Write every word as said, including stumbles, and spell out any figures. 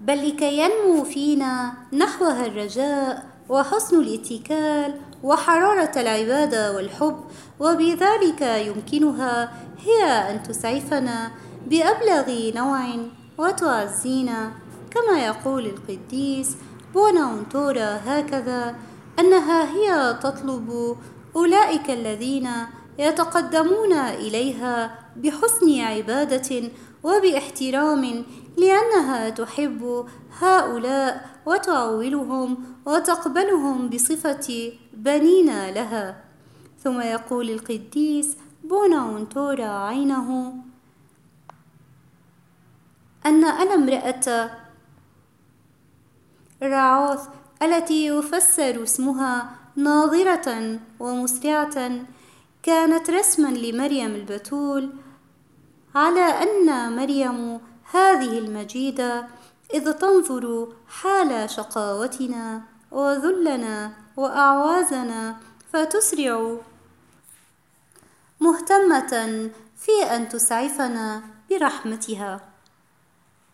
بل لكي ينمو فينا نحوها الرجاء وحسن الاتكال وحرارة العبادة والحب، وبذلك يمكنها هي أن تسعفنا بأبلغ نوع وتعزينا. كما يقول القديس بوناونتورا هكذا، أنها هي تطلب أولئك الذين يتقدمون إليها بحسن عبادة وباحترام، لأنها تحب هؤلاء وتعولهم وتقبلهم بصفة بنين لها. ثم يقول القديس بوناونتورا عينه أن الامرأة راعوث التي يفسر اسمها ناظرة ومسرعة كانت رسما لمريم البتول، على أن مريم هذه المجيدة إذ تنظر حال شقاوتنا وذلنا وأعوازنا فتسرع مهتمة في أن تسعفنا برحمتها.